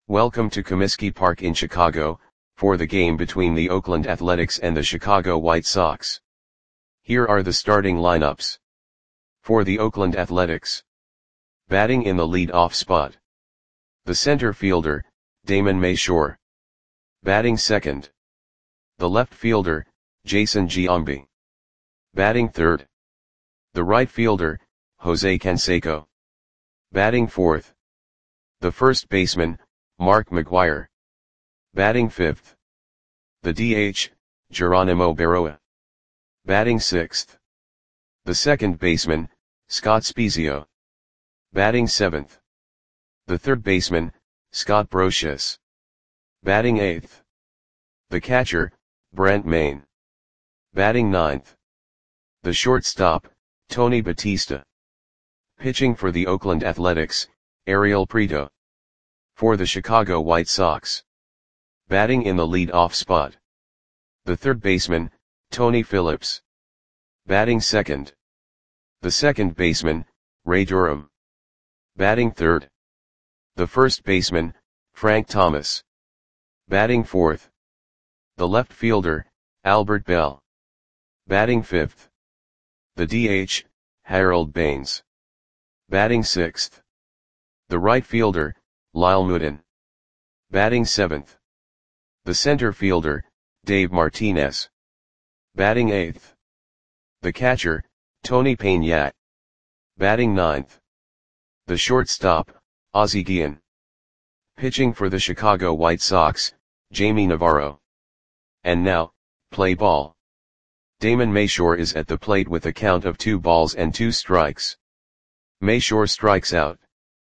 Welcome to Comiskey Park in Chicago, for the game between the Oakland Athletics and the Chicago White Sox. Here are the starting lineups. For the Oakland Athletics. Batting in the lead-off spot. The center fielder, Damon Mayshore. Batting second. The left fielder, Jason Giambi. Batting third. The right fielder, Jose Canseco. Batting fourth. The first baseman, Mark McGwire. Batting fifth. The DH, Geronimo Berroa. Batting sixth. The second baseman, Scott Spiezio. Batting seventh. The third baseman, Scott Brosius. Batting eighth. The catcher, Brent Mayne. Batting ninth. The shortstop, Tony Batista. Pitching for the Oakland Athletics, Ariel Prieto. For the Chicago White Sox. Batting in the lead-off spot. The third baseman, Tony Phillips. Batting second. The second baseman, Ray Durham. Batting third. The first baseman, Frank Thomas. Batting fourth. The left fielder, Albert Bell. Batting fifth. The DH, Harold Baines. Batting sixth. The right fielder, Lyle Moodin. Batting seventh. The center fielder, Dave Martinez. Batting eighth. The catcher, Tony Peña. Batting ninth. The shortstop, Ozzie Guillen. Pitching for the Chicago White Sox, Jamie Navarro. And now, play ball. Damon Mayshore is at the plate with a count of 2 balls and 2 strikes. Mayshore strikes out.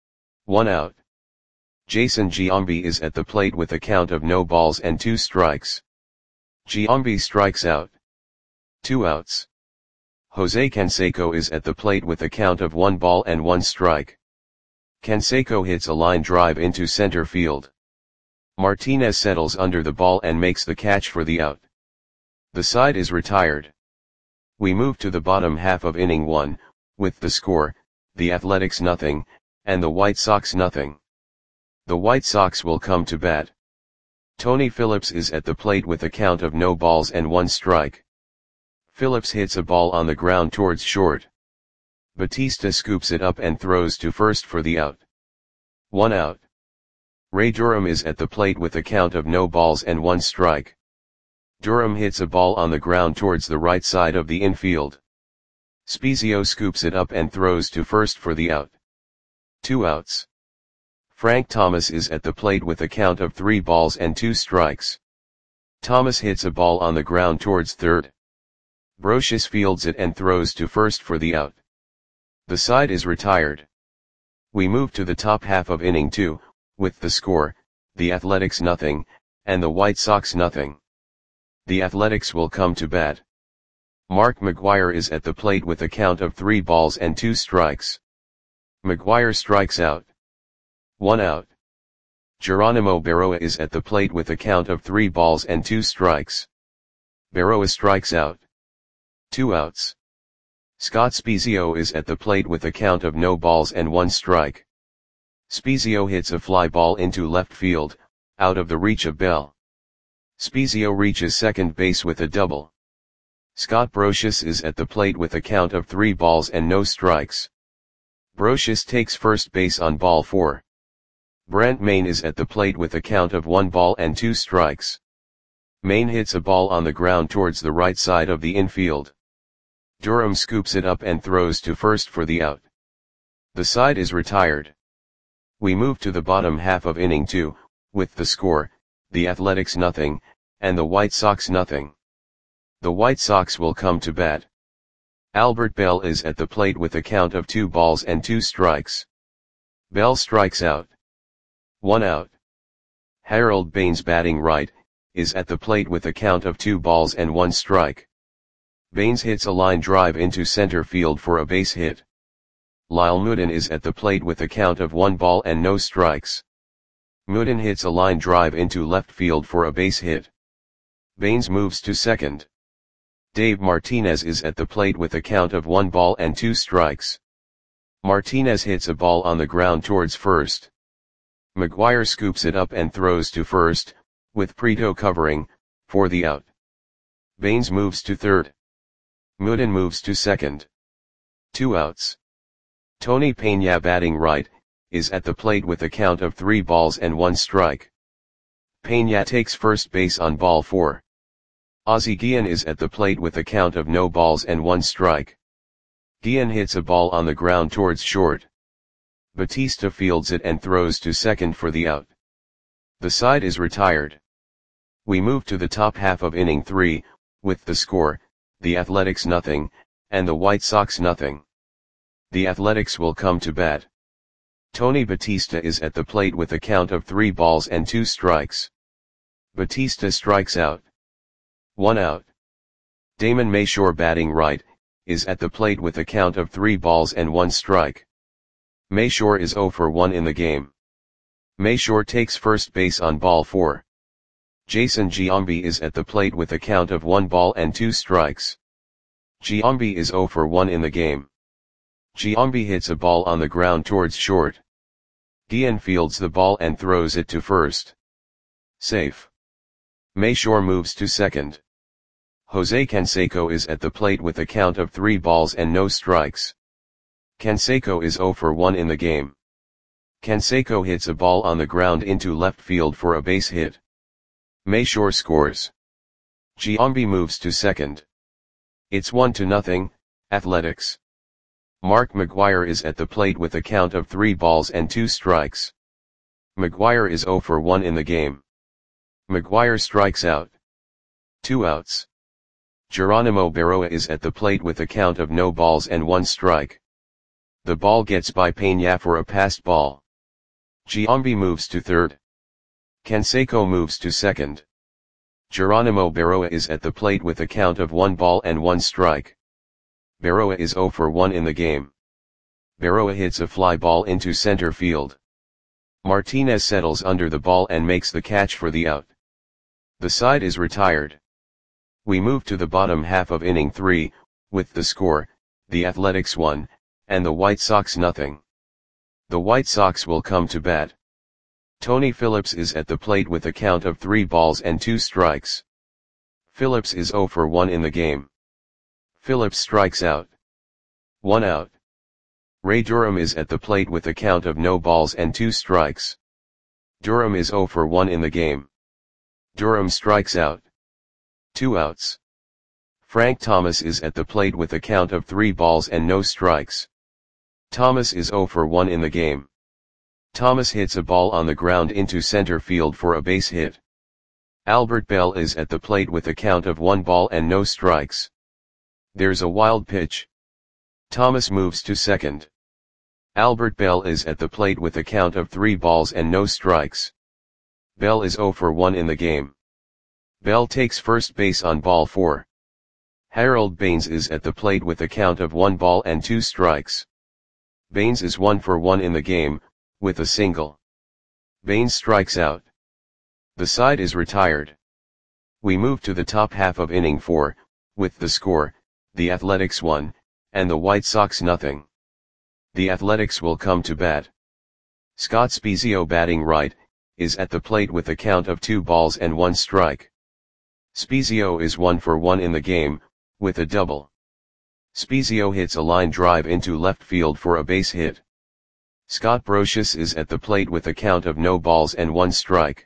1 out. Jason Giambi is at the plate with a count of no balls and 2 strikes. Giambi strikes out. 2 outs. Jose Canseco is at the plate with a count of 1 ball and 1 strike. Canseco hits a line drive into center field. Martinez settles under the ball and makes the catch for the out. The side is retired. We move to the bottom half of inning 1, with the score, the Athletics 0, and the White Sox 0. The White Sox will come to bat. Tony Phillips is at the plate with a count of no balls and 1 strike. Phillips hits a ball on the ground towards short. Batista scoops it up and throws to first for the out. 1 out. Ray Durham is at the plate with a count of no balls and 1 strike. Durham hits a ball on the ground towards the right side of the infield. Spiezio scoops it up and throws to first for the out. 2 outs. Frank Thomas is at the plate with a count of 3 balls and 2 strikes. Thomas hits a ball on the ground towards third. Brosius fields it and throws to first for the out. The side is retired. We move to the top half of inning 2, with the score, the Athletics 0, and the White Sox 0. The Athletics will come to bat. Mark McGwire is at the plate with a count of 3 balls and 2 strikes. McGwire strikes out. 1 out. Geronimo Berroa is at the plate with a count of 3 balls and 2 strikes. Berroa strikes out. 2 outs. Scott Spiezio is at the plate with a count of no balls and 1 strike. Spiezio hits a fly ball into left field, out of the reach of Bell. Spiezio reaches second base with a double. Scott Brosius is at the plate with a count of 3 balls and no strikes. Brosius takes first base on ball 4. Brent Mayne is at the plate with a count of 1 ball and 2 strikes. Mayne hits a ball on the ground towards the right side of the infield. Durham scoops it up and throws to first for the out. The side is retired. We move to the bottom half of inning 2, with the score, the Athletics 0, and the White Sox 0. The White Sox will come to bat. Albert Bell is at the plate with a count of 2 balls and 2 strikes. Bell strikes out. 1 out. Harold Baines batting right, is at the plate with a count of 2 balls and 1 strike. Baines hits a line drive into center field for a base hit. Lyle Moodin is at the plate with a count of 1 ball and no strikes. Moodin hits a line drive into left field for a base hit. Baines moves to second. Dave Martinez is at the plate with a count of 1 ball and 2 strikes. Martinez hits a ball on the ground towards first. McGuire scoops it up and throws to first, with Prito covering, for the out. Baines moves to third. Mooden moves to second. 2 outs. Tony Peña batting right, is at the plate with a count of 3 balls and 1 strike. Peña takes first base on ball 4. Ozzie Guillen is at the plate with a count of no balls and 1 strike. Guillen hits a ball on the ground towards short. Batista fields it and throws to second for the out. The side is retired. We move to the top half of inning 3, with the score, the Athletics 0, and the White Sox 0. The Athletics will come to bat. Tony Batista is at the plate with a count of 3 balls and 2 strikes. Batista strikes out. 1 out. Damon Mayshore batting right, is at the plate with a count of 3 balls and 1 strike. Mayshore is 0 for 1 in the game. Mayshore takes first base on ball 4. Jason Giambi is at the plate with a count of 1 ball and 2 strikes. Giambi is 0 for 1 in the game. Giambi hits a ball on the ground towards short. Guillen fields the ball and throws it to first. Safe. Mayshore moves to second. Jose Canseco is at the plate with a count of 3 balls and no strikes. Canseco is 0 for 1 in the game. Canseco hits a ball on the ground into left field for a base hit. Mayshore scores. Giambi moves to second. It's 1-0, Athletics. Mark McGuire is at the plate with a count of 3 balls and 2 strikes. McGuire is 0 for 1 in the game. McGuire strikes out. 2 outs. Geronimo Berroa is at the plate with a count of no balls and 1 strike. The ball gets by Peña for a passed ball. Giambi moves to third. Canseco moves to second. Geronimo Berroa is at the plate with a count of 1 ball and 1 strike. Berroa is 0 for 1 in the game. Berroa hits a fly ball into center field. Martinez settles under the ball and makes the catch for the out. The side is retired. We move to the bottom half of inning 3, with the score, the Athletics 1, and the White Sox 0. The White Sox will come to bat. Tony Phillips is at the plate with a count of 3 balls and 2 strikes. Phillips is 0 for 1 in the game. Phillips strikes out. 1 out. Ray Durham is at the plate with a count of no balls and 2 strikes. Durham is 0 for 1 in the game. Durham strikes out. 2 outs. Frank Thomas is at the plate with a count of 3 balls and no strikes. Thomas is 0 for 1 in the game. Thomas hits a ball on the ground into center field for a base hit. Albert Bell is at the plate with a count of 1 ball and no strikes. There's a wild pitch. Thomas moves to second. Albert Bell is at the plate with a count of 3 balls and no strikes. Bell is 0 for 1 in the game. Bell takes first base on ball 4. Harold Baines is at the plate with a count of 1 ball and 2 strikes. Baines is 1 for 1 in the game, with a single. Baines strikes out. The side is retired. We move to the top half of inning 4, with the score, the Athletics 1, and the White Sox 0. The Athletics will come to bat. Scott Spiezio batting right, is at the plate with a count of 2 balls and 1 strike. Spiezio is 1 for 1 in the game, with a double. Spiezio hits a line drive into left field for a base hit. Scott Brosius is at the plate with a count of no balls and 1 strike.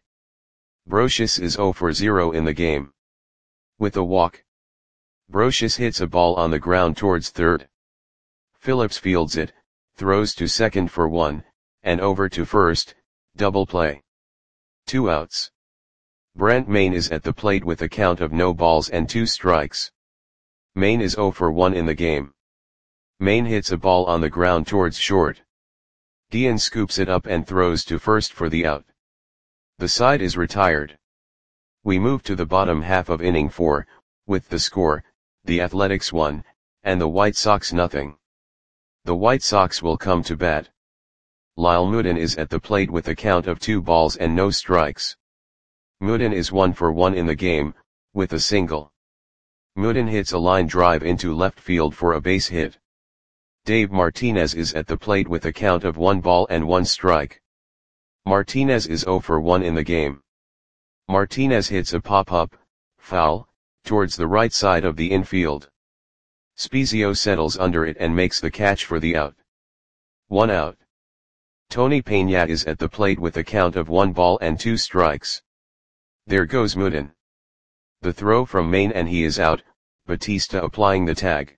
Brosius is 0 for 0 in the game. With a walk. Brosius hits a ball on the ground towards third. Phillips fields it, throws to second for 1, and over to first, double play. 2 outs. Brent Mayne is at the plate with a count of no balls and 2 strikes. Mayne is 0 for 1 in the game. Mayne hits a ball on the ground towards short. Guillen scoops it up and throws to first for the out. The side is retired. We move to the bottom half of inning 4, with the score, the Athletics 1, and the White Sox 0. The White Sox will come to bat. Lyle Mooden is at the plate with a count of 2 balls and no strikes. Mooden is 1 for 1 in the game, with a single. Mooden hits a line drive into left field for a base hit. Dave Martinez is at the plate with a count of 1 ball and 1 strike. Martinez is 0 for 1 in the game. Martinez hits a pop-up, foul, towards the right side of the infield. Spezio settles under it and makes the catch for the out. 1 out. Tony Peña is at the plate with a count of 1 ball and 2 strikes. There goes Mudin. The throw from Maine and he is out, Batista applying the tag.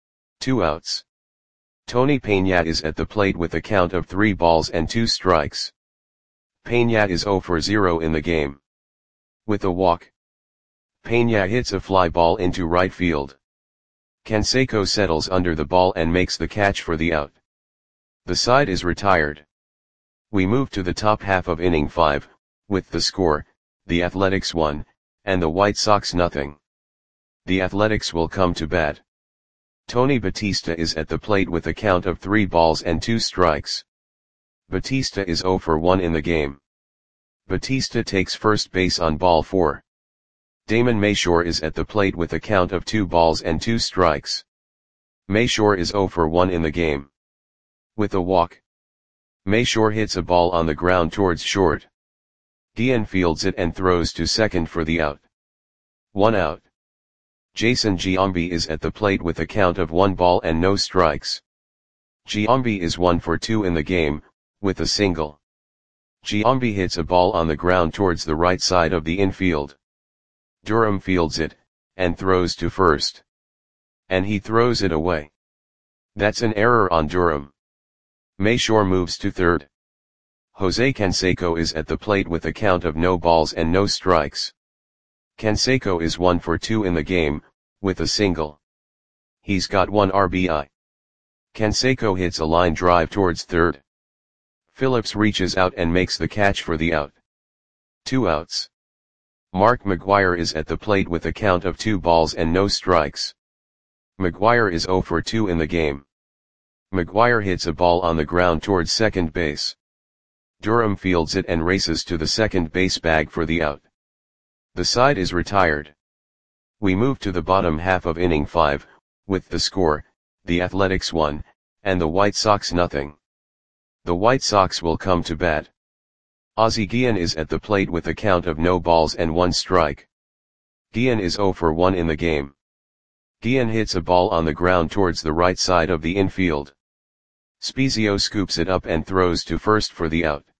2 outs. Tony Peña is at the plate with a count of 3 balls and 2 strikes. Peña is 0 for 0 in the game. With a walk, Peña hits a fly ball into right field. Canseco settles under the ball and makes the catch for the out. The side is retired. We move to the top half of inning 5, with the score, the Athletics 1, and the White Sox nothing. The Athletics will come to bat. Tony Batista is at the plate with a count of 3 balls and 2 strikes. Batista is 0 for 1 in the game. Batista takes first base on ball 4. Damon Mayshore is at the plate with a count of 2 balls and 2 strikes. Mayshore is 0 for 1 in the game. With a walk, Mayshore hits a ball on the ground towards short. Guillen fields it and throws to second for the out. 1 out. Jason Giambi is at the plate with a count of 1 ball and no strikes. Giambi is 1 for 2 in the game, with a single. Giambi hits a ball on the ground towards the right side of the infield. Durham fields it, and throws to first. And he throws it away. That's an error on Durham. Mayshore moves to third. Jose Canseco is at the plate with a count of no balls and no strikes. Canseco is 1 for 2 in the game, with a single. He's got 1 RBI. Canseco hits a line drive towards third. Phillips reaches out and makes the catch for the out. 2 outs. Mark McGwire is at the plate with a count of 2 balls and no strikes. McGwire is 0 for 2 in the game. McGwire hits a ball on the ground towards second base. Durham fields it and races to the second base bag for the out. The side is retired. We move to the bottom half of inning 5, with the score, the Athletics 1, and the White Sox nothing. The White Sox will come to bat. Ozzie Guillen is at the plate with a count of no balls and 1 strike. Guillen is 0 for 1 in the game. Guillen hits a ball on the ground towards the right side of the infield. Spezio scoops it up and throws to first for the out.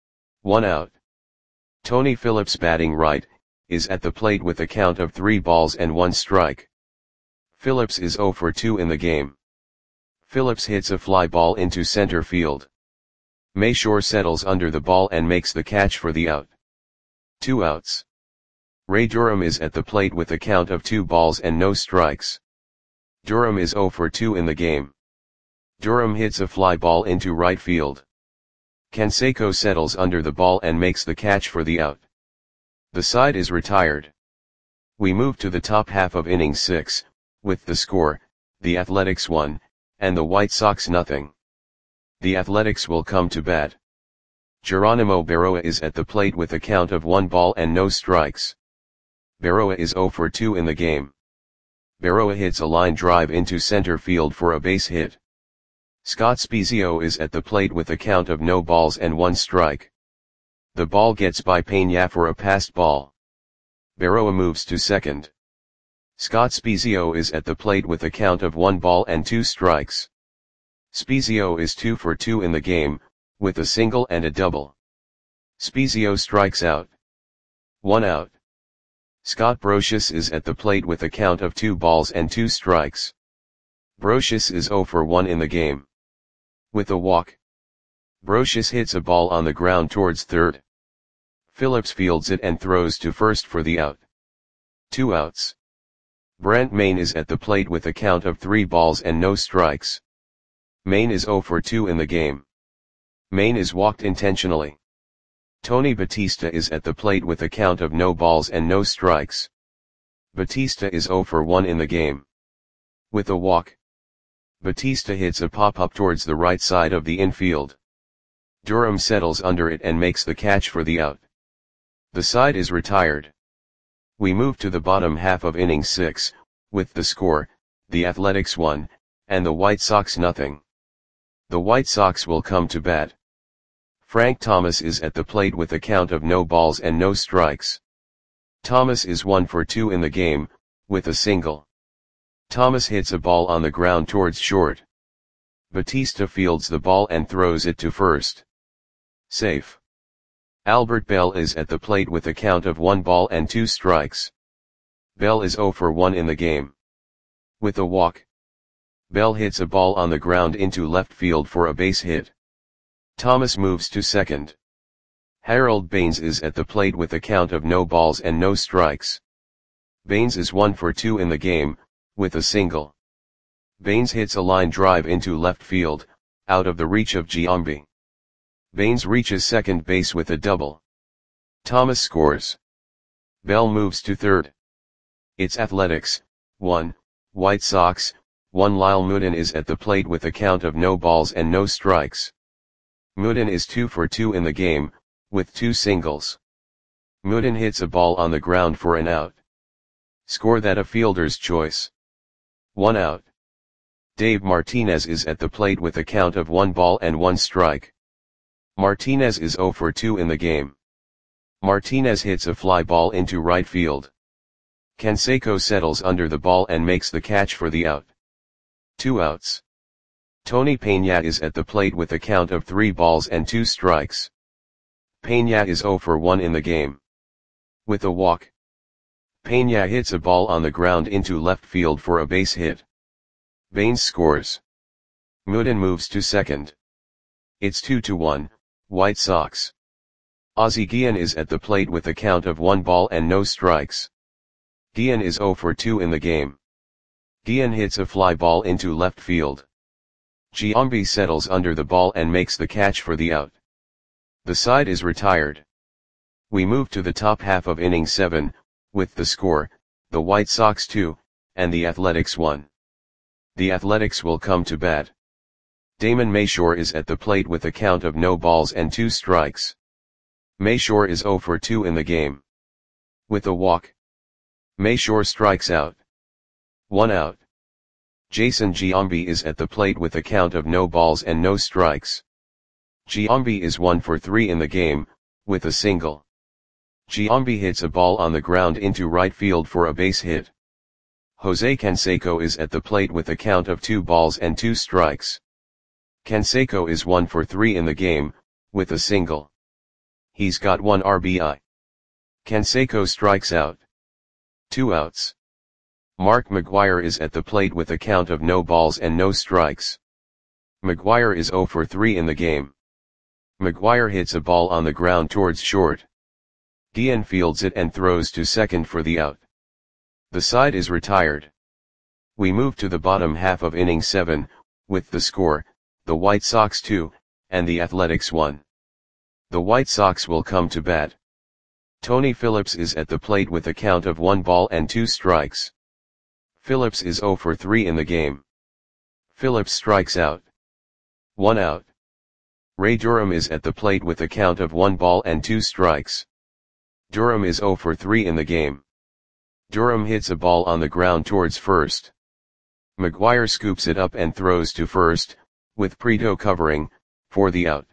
1 out. Tony Phillips, batting right, is at the plate with a count of 3 balls and 1 strike. Phillips is 0 for 2 in the game. Phillips hits a fly ball into center field. Mayshore settles under the ball and makes the catch for the out. 2 outs. Ray Durham is at the plate with a count of 2 balls and no strikes. Durham is 0 for 2 in the game. Durham hits a fly ball into right field. Canseco settles under the ball and makes the catch for the out. The side is retired. We move to the top half of inning 6, with the score, the Athletics 1, and the White Sox nothing. The Athletics will come to bat. Geronimo Berroa is at the plate with a count of 1 ball and no strikes. Berroa is 0 for 2 in the game. Berroa hits a line drive into center field for a base hit. Scott Spezio is at the plate with a count of no balls and 1 strike. The ball gets by Peña for a passed ball. Berroa moves to second. Scott Spezio is at the plate with a count of 1 ball and 2 strikes. Spezio is 2 for 2 in the game, with a single and a double. Spezio strikes out. 1 out. Scott Brosius is at the plate with a count of 2 balls and 2 strikes. Brosius is 0 for 1 in the game. With a walk, Brosius hits a ball on the ground towards third. Phillips fields it and throws to first for the out. 2 outs. Brent Mayne is at the plate with a count of 3 balls and no strikes. Mayne is 0 for 2 in the game. Mayne is walked intentionally. Tony Batista is at the plate with a count of no balls and no strikes. Batista is 0 for 1 in the game. With a walk, Batista hits a pop-up towards the right side of the infield. Durham settles under it and makes the catch for the out. The side is retired. We move to the bottom half of inning 6, with the score, the Athletics 1, and the White Sox nothing. The White Sox will come to bat. Frank Thomas is at the plate with a count of no balls and no strikes. Thomas is 1 for 2 in the game, with a single. Thomas hits a ball on the ground towards short. Batista fields the ball and throws it to first. Safe. Albert Bell is at the plate with a count of 1 ball and 2 strikes. Bell is 0 for 1 in the game. With a walk. Bell hits a ball on the ground into left field for a base hit. Thomas moves to second. Harold Baines is at the plate with a count of no balls and no strikes. Baines is 1 for 2 in the game, with a single. Baines hits a line drive into left field, out of the reach of Giambi. Baines reaches second base with a double. Thomas scores. Bell moves to third. It's Athletics, 1, White Sox, 1. Lyle Mooden is at the plate with a count of no balls and no strikes. Mooden is 2 for 2 in the game, with 2 singles. Mooden hits a ball on the ground for an out. Score that a fielder's choice. 1 out. Dave Martinez is at the plate with a count of 1 ball and 1 strike. Martinez is 0 for 2 in the game. Martinez hits a fly ball into right field. Canseco settles under the ball and makes the catch for the out. 2 outs. Tony Peña is at the plate with a count of 3 balls and 2 strikes. Peña is 0 for 1 in the game. With a walk. Peña hits a ball on the ground into left field for a base hit. Baines scores. Mooden moves to second. It's 2-1, White Sox. Ozzie Guillen is at the plate with a count of 1 ball and no strikes. Guillen is 0 for 2 in the game. Guillen hits a fly ball into left field. Giambi settles under the ball and makes the catch for the out. The side is retired. We move to the top half of inning 7, with the score, the White Sox 2, and the Athletics 1. The Athletics will come to bat. Damon Mayshore is at the plate with a count of no balls and 2 strikes. Mayshore is 0 for 2 in the game. With a walk. Mayshore strikes out. 1 out. Jason Giambi is at the plate with a count of no balls and no strikes. Giambi is 1 for 3 in the game, with a single. Giambi hits a ball on the ground into right field for a base hit. Jose Canseco is at the plate with a count of 2 balls and 2 strikes. Canseco is 1 for 3 in the game, with a single. He's got 1 RBI. Canseco strikes out. 2 outs. Mark McGwire is at the plate with a count of no balls and no strikes. McGwire is 0 for 3 in the game. McGwire hits a ball on the ground towards short. Guillen fields it and throws to second for the out. The side is retired. We move to the bottom half of inning 7, with the score, the White Sox 2, and the Athletics 1. The White Sox will come to bat. Tony Phillips is at the plate with a count of 1 ball and 2 strikes. Phillips is 0 for 3 in the game. Phillips strikes out. 1 out. Ray Durham is at the plate with a count of 1 ball and 2 strikes. Durham is 0 for 3 in the game. Durham hits a ball on the ground towards first. McGwire scoops it up and throws to first, with Prieto covering, for the out.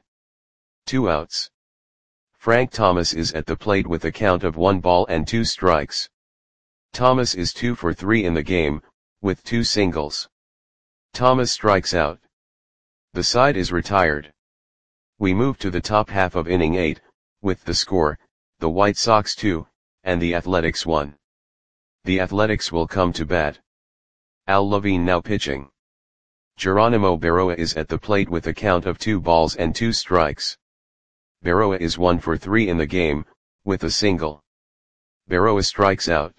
2 outs. Frank Thomas is at the plate with a count of 1 ball and 2 strikes. Thomas is 2 for 3 in the game, with 2 singles. Thomas strikes out. The side is retired. We move to the top half of inning 8, with the score, the White Sox 2, and the Athletics 1. The Athletics will come to bat. Al Levine now pitching. Geronimo Berroa is at the plate with a count of 2 balls and 2 strikes. Berroa is 1 for 3 in the game, with a single. Berroa strikes out.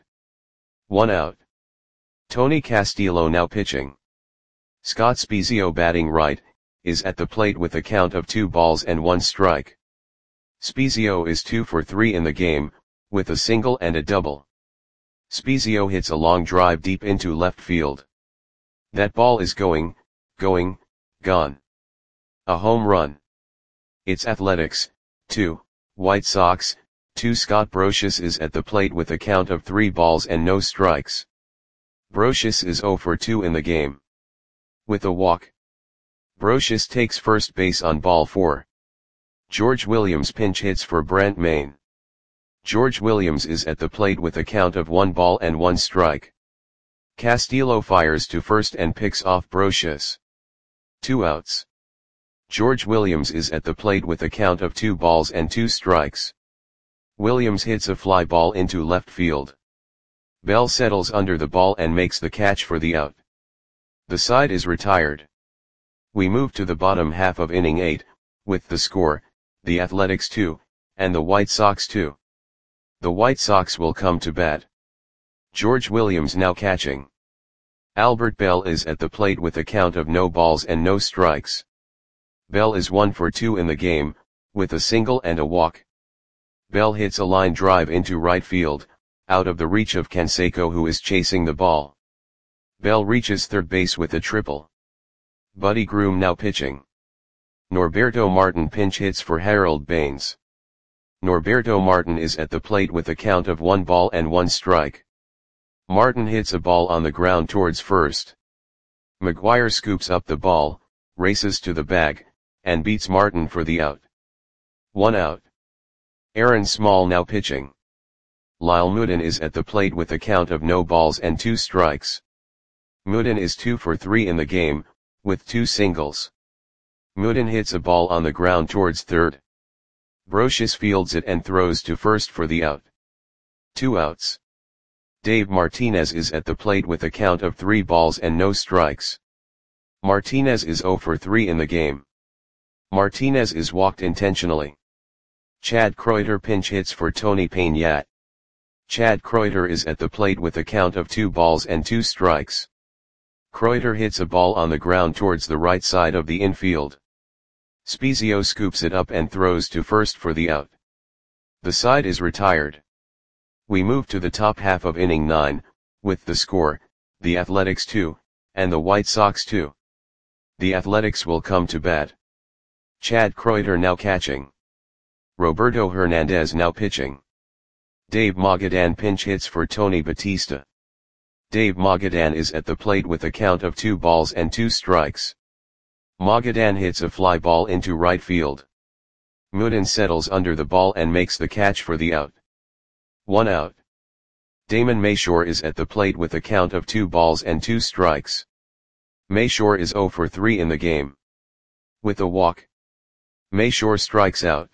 1 out. Tony Castillo now pitching. Scott Spiezio batting right, is at the plate with a count of 2 balls and 1 strike. Spiezio is 2 for 3 in the game, with a single and a double. Spiezio hits a long drive deep into left field. That ball is gone. A home run. It's Athletics, 2, White Sox, 2. Scott Brosius is at the plate with a count of 3 balls and no strikes. Brosius is 0 for 2 in the game. With a walk. Brosius takes first base on ball 4. George Williams pinch hits for Brent Mayne. George Williams is at the plate with a count of 1 ball and 1 strike. Castillo fires to first and picks off Brocious. 2 outs. George Williams is at the plate with a count of 2 balls and 2 strikes. Williams hits a fly ball into left field. Bell settles under the ball and makes the catch for the out. The side is retired. We move to the bottom half of inning 8, with the score, the Athletics 2, and the White Sox 2. The White Sox will come to bat. George Williams now catching. Albert Bell is at the plate with a count of no balls and no strikes. Bell is 1 for 2 in the game, with a single and a walk. Bell hits a line drive into right field, out of the reach of Canseco, who is chasing the ball. Bell reaches third base with a triple. Buddy Groom now pitching. Norberto Martin pinch hits for Harold Baines. Norberto Martin is at the plate with a count of 1 ball and 1 strike. Martin hits a ball on the ground towards first. McGuire scoops up the ball, races to the bag, and beats Martin for the out. 1 out. Aaron Small now pitching. Lyle Moodin is at the plate with a count of no balls and 2 strikes. Moodin is 2 for 3 in the game, with 2 singles. Moodin hits a ball on the ground towards third. Brocious fields it and throws to first for the out. 2 outs. Dave Martinez is at the plate with a count of 3 balls and no strikes. Martinez is 0 for 3 in the game. Martinez is walked intentionally. Chad Kreuter pinch hits for Tony Peñat. Chad Kreuter is at the plate with a count of 2 balls and 2 strikes. Kreuter hits a ball on the ground towards the right side of the infield. Spezio scoops it up and throws to first for the out. The side is retired. We move to the top half of inning 9, with the score, the Athletics 2, and the White Sox 2. The Athletics will come to bat. Chad Kreuter now catching. Roberto Hernandez now pitching. Dave Magadan pinch hits for Tony Batista. Dave Magadan is at the plate with a count of 2 balls and 2 strikes. Magadan hits a fly ball into right field. Moodin settles under the ball and makes the catch for the out. 1 out. Damon Mayshore is at the plate with a count of 2 balls and 2 strikes. Mayshore is 0 for 3 in the game. With a walk, Mayshore strikes out.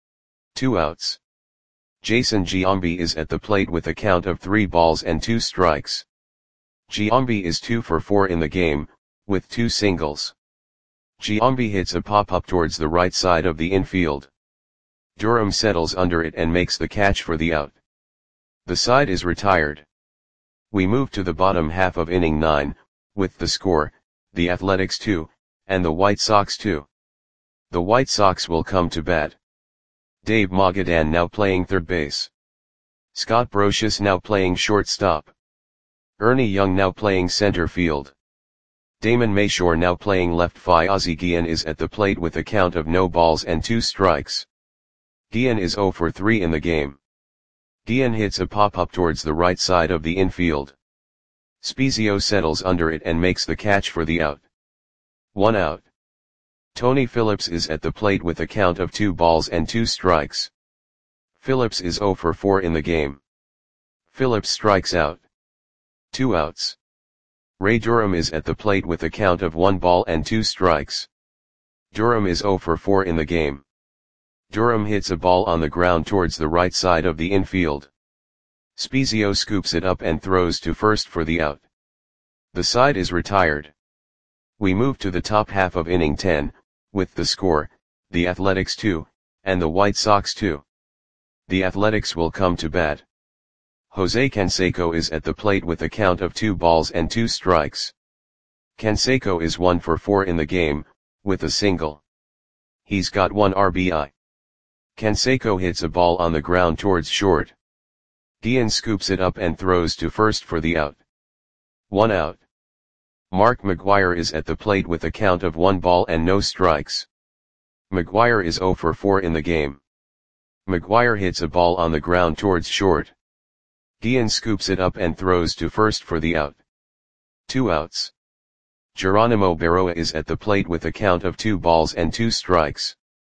2 outs. Jason Giambi is at the plate with a count of 3 balls and 2 strikes. Giambi is 2 for 4 in the game, with 2 singles. Giambi hits a pop-up towards the right side of the infield. Durham settles under it and makes the catch for the out. The side is retired. We move to the bottom half of inning 9, with the score, the Athletics 2, and the White Sox 2. The White Sox will come to bat. Dave Magadan now playing third base. Scott Brocious now playing shortstop. Ernie Young now playing center field. Damon Mayshore now playing left. Ozzie Guillen is at the plate with a count of no balls and 2 strikes. Guillen is 0 for 3 in the game. Guillen hits a pop-up towards the right side of the infield. Spezio settles under it and makes the catch for the out. 1 out. Tony Phillips is at the plate with a count of 2 balls and 2 strikes. Phillips is 0 for 4 in the game. Phillips strikes out. 2 outs. Ray Durham is at the plate with a count of 1 ball and 2 strikes. Durham is 0 for 4 in the game. Durham hits a ball on the ground towards the right side of the infield. Spezio scoops it up and throws to first for the out. The side is retired. We move to the top half of inning 10, with the score, the Athletics 2, and the White Sox 2. The Athletics will come to bat. Jose Canseco is at the plate with a count of 2 balls and 2 strikes. Canseco is 1 for 4 in the game, with a single. He's got 1 RBI. Canseco hits a ball on the ground towards short. Guillen scoops it up and throws to first for the out. 1 out. Mark McGuire is at the plate with a count of 1 ball and no strikes. McGuire is 0 for 4 in the game. McGuire hits a ball on the ground towards short. Guillen scoops it up and throws to first for the out. 2 outs. Geronimo Berroa is at the plate with a count of 2 balls and 2 strikes.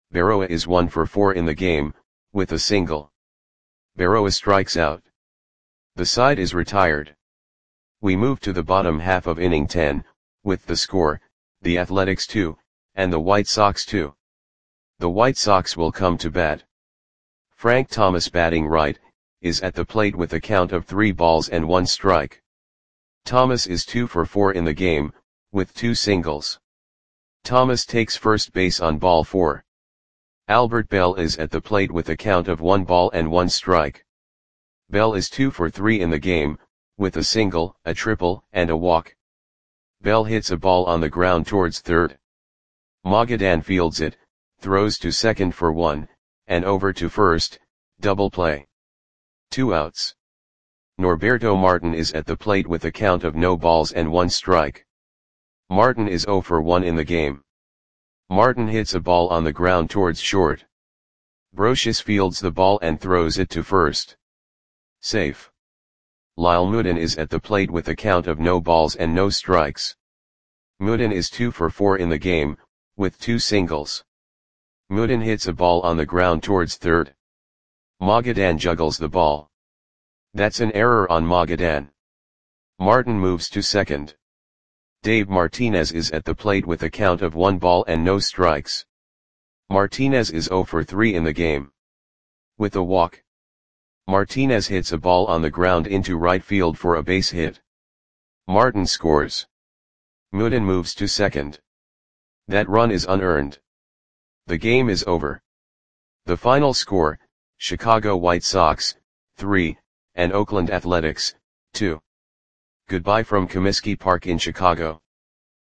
Berroa is 1 for 4 in the game, with a single. Berroa strikes out. The side is retired. We move to the bottom half of inning 10, with the score, the Athletics 2, and the White Sox 2. The White Sox will come to bat. Frank Thomas, batting right, is at the plate with a count of 3 balls and 1 strike. Thomas is 2 for 4 in the game, with 2 singles. Thomas takes first base on ball 4. Albert Bell is at the plate with a count of 1 ball and 1 strike. Bell is 2 for 3 in the game, with a single, a triple, and a walk. Bell hits a ball on the ground towards third. Magadan fields it, throws to second for 1, and over to first, double play. 2 outs. Norberto Martin is at the plate with a count of no balls and 1 strike. Martin is 0 for 1 in the game. Martin hits a ball on the ground towards short. Brocious fields the ball and throws it to first. Safe. Lyle Muddin is at the plate with a count of no balls and no strikes. Muddin is 2 for 4 in the game, with 2 singles. Muddin hits a ball on the ground towards third. Magadan juggles the ball. That's an error on Magadan. Martin moves to second. Dave Martinez is at the plate with a count of 1 ball and no strikes. Martinez is 0 for 3 in the game. With a walk. Martinez hits a ball on the ground into right field for a base hit. Martin scores. Muddin moves to second. That run is unearned. The game is over. The final score, Chicago White Sox, 3, and Oakland Athletics, 2. Goodbye from Comiskey Park in Chicago.